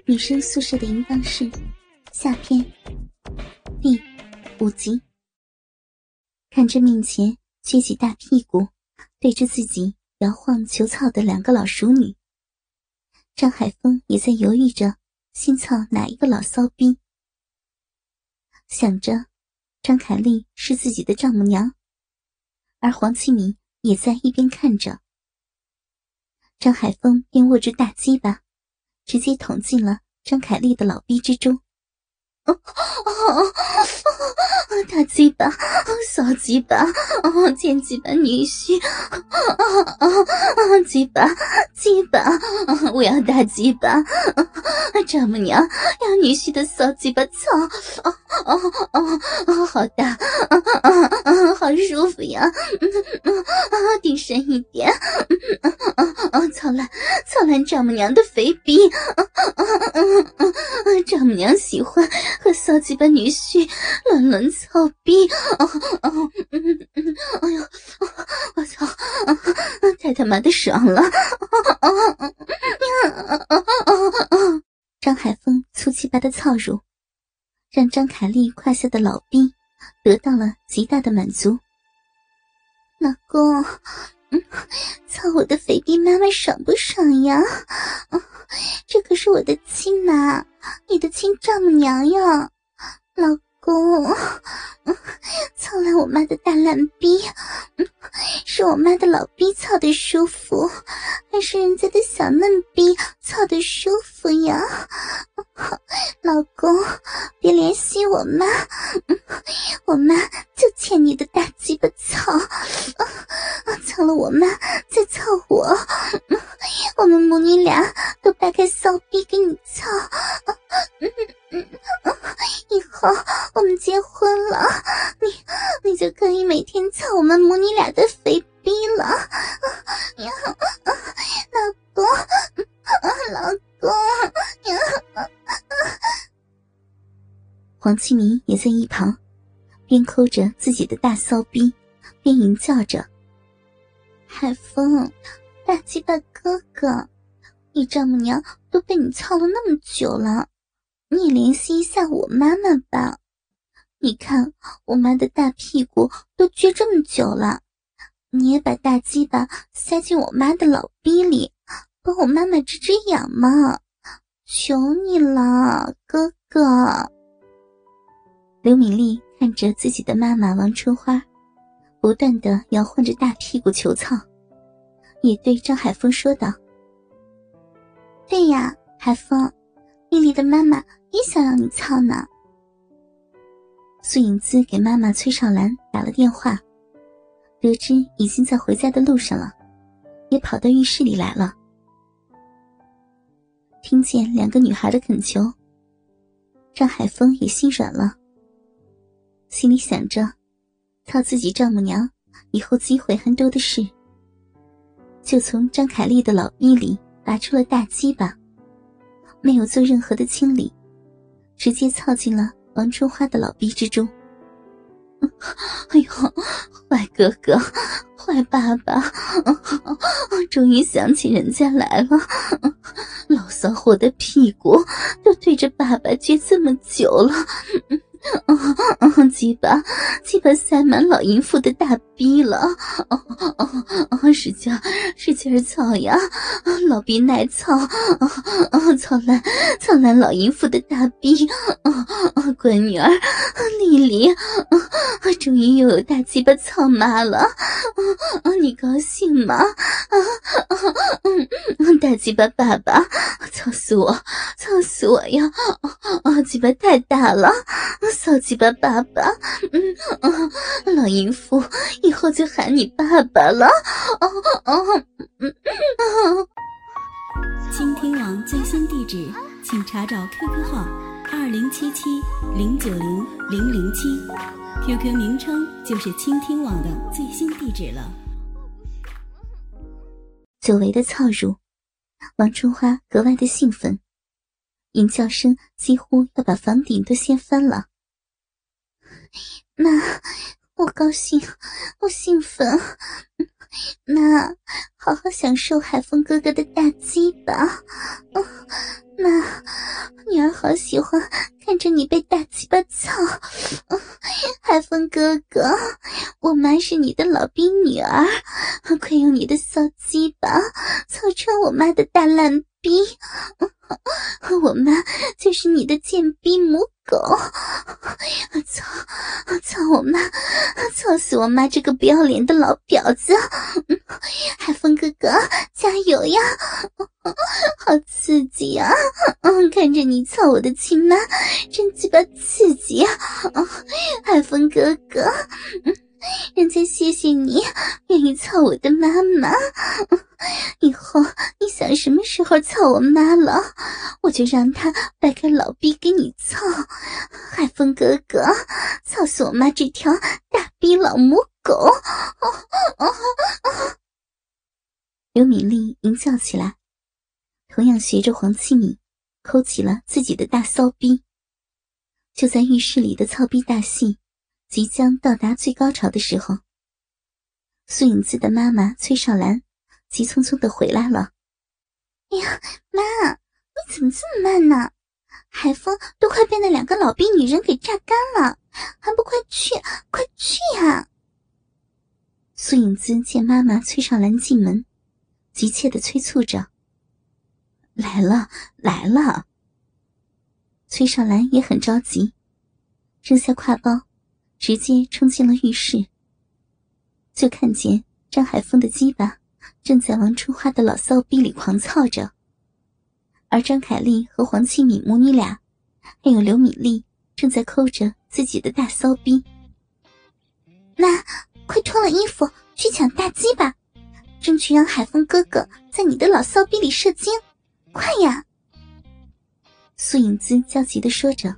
女生宿舍的淫荡室下篇第5集。看着面前撅起大屁股对着自己摇晃求操的2个老熟女，张海峰也在犹豫着先操哪一个老骚逼。想着张凯丽是自己的丈母娘，而黄启明也在一边看着，张海峰便握住大鸡巴直接捅进了张凯丽的老逼之中。大鸡巴，小鸡巴，贱鸡巴女婿，鸡巴，鸡巴，我要大鸡巴，丈母娘要女婿的小鸡巴操，好大，好舒服呀，顶深一点，操烂丈母娘的肥逼，丈母娘喜欢和骚鸡巴女婿轮操逼，哎呦，我操，太他妈的爽了！张海峰粗鸡巴的操乳，让张凯丽胯下的老逼得到了极大的满足。老公，操我的肥逼妈妈爽不爽呀？这可是我的亲妈，你的亲丈母娘呀，老公，操烂我妈的大烂逼，是我妈的老逼操的舒服，还是人家的小嫩逼操的舒服呀？老公，别联系我妈，我妈就欠你的大鸡巴操，操了我妈再操我，我们母女俩都掰开骚逼给你操，以后我们结婚了，你就可以每天操我们母女俩的肥逼了，老公，老公。黄启明也在一旁边抠着自己的大骚逼边淫叫着：海峰，大鸡巴哥哥，你丈母娘都被你操了那么久了，你也联系一下我妈妈吧，你看我妈的大屁股都撅这么久了，你也把大鸡巴塞进我妈的老逼里，帮我妈妈止止痒嘛，求你了哥哥。刘敏丽看着自己的妈妈王春花不断地摇晃着大屁股求操，也对张海峰说道：对呀，海峰，丽丽的妈妈也想让你操呢。苏影姿给妈妈崔少兰打了电话，得知已经在回家的路上了，也跑到浴室里来了。听见2个女孩的恳求，张海峰也心软了，心里想着操自己丈母娘以后机会还多的是，就从张凯丽的老逼里拔出了大鸡巴，没有做任何的清理，直接操进了王春花的老逼之中。哎呦，坏哥哥，坏爸爸，终于想起人家来了，老骚货的屁股都对着爸爸撅这么久了，鸡巴塞满老淫妇的大逼了，使劲操呀，老逼耐操，操烂老淫妇的大逼，闺女儿丽丽，终于又有大鸡巴操妈了，你高兴吗？大鸡巴爸爸，操死我呀！鸡巴太大了，骚鸡巴爸爸，老淫妇以后就喊你爸爸了。 倾听网最新地址，请查找 QQ 号2077-090-007，QQ 名称就是倾听网的最新地址了。 久违的操乳，王春花格外的兴奋，淫叫声几乎要把房顶都掀翻了。妈，我高兴，我兴奋，妈，好好享受海峰哥哥的大鸡巴，妈， 好喜欢看着你被大鸡巴操。海峰哥哥，我妈是你的老逼女儿，快用你的骚鸡巴操穿我妈的大烂逼。我妈就是你的贱逼母狗。操我妈，操死我妈这个不要脸的老婊子。海峰哥哥加油呀，好刺激啊。看着你操我的亲妈真鸡巴刺激啊。海峰哥哥，人家谢谢你愿意操我的妈妈，以后你想什么时候操我妈了，我就让她掰开老逼给你操。海峰哥哥，操死我妈这条大逼老母狗。刘敏丽淫叫起来，同样学着黄七敏抠起了自己的大骚逼。就在浴室里的操逼大戏即将到达最高潮的时候，苏影姿的妈妈崔少兰急匆匆地回来了。哎呀，妈，你怎么这么慢呢？海峰都快被那2个老逼女人给榨干了，还不快去呀！苏影姿见妈妈崔少兰进门，急切地催促着：来了。崔少兰也很着急，扔下挎包直接冲进了浴室。就看见张海峰的鸡巴正在王春花的老骚逼里狂操着，而张凯丽和黄七敏母女俩还有刘敏丽正在抠着自己的大骚逼。妈，快脱了衣服去抢大鸡巴，争取让海峰哥哥在你的老骚逼里射精，快呀！苏影姿焦急地说着。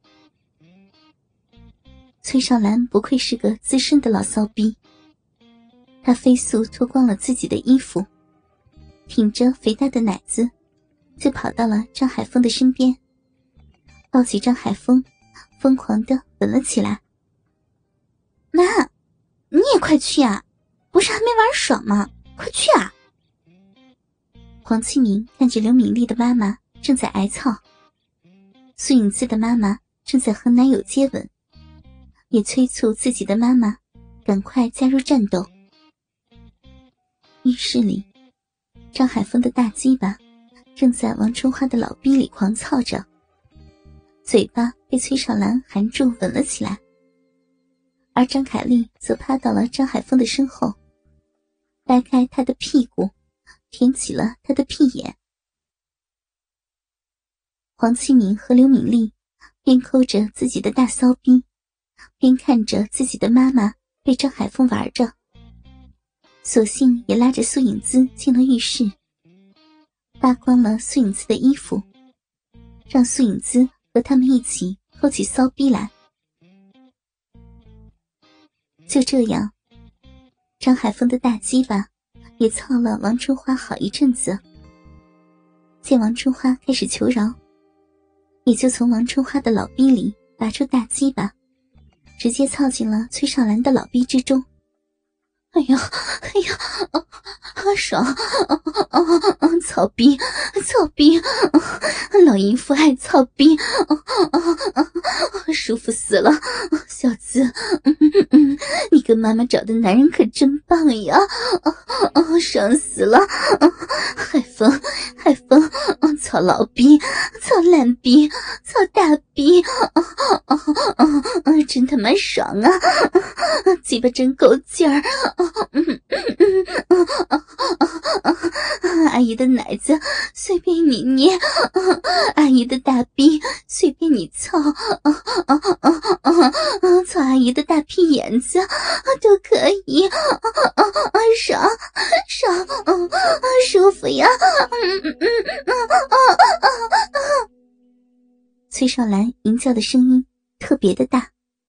崔少兰不愧是个资深的老骚逼，她飞速脱光了自己的衣服，挺着肥大的奶子就跑到了张海峰的身边，抱起张海峰疯狂地吻了起来。妈，你也快去啊，不是还没玩爽吗？快去啊！黄七明看着刘敏丽的妈妈正在挨操，苏影姿的妈妈正在和男友接吻，也催促自己的妈妈赶快加入战斗。浴室里，张海峰的大鸡巴正在王春花的老逼里狂操着，嘴巴被崔少兰含住吻了起来，而张凯丽则趴到了张海峰的身后，掰开他的屁股，舔起了他的屁眼。黄七敏和刘敏丽边抠着自己的大骚逼，边看着自己的妈妈被张海峰玩着，索性也拉着苏影姿进了浴室，扒光了苏影姿的衣服，让苏影姿和他们一起抠起骚逼来。就这样，张海峰的大鸡巴也操了王春花好一阵子。见王春花开始求饶，也就从王春花的老逼里拔出大鸡巴，直接操进了崔少兰的老逼之中。哎呀，爽！操逼，老淫妇爱操逼，舒服死了！小子，你跟妈妈找的男人可真棒呀！爽死了！海风，操老逼，操烂逼，操大逼，真他妈爽啊！鸡巴真够劲儿！阿姨的奶子随便你捏，阿姨的大逼随便你操，操阿姨的大屁眼子都可以，爽，舒服呀！崔少兰淫叫的声音特别的大，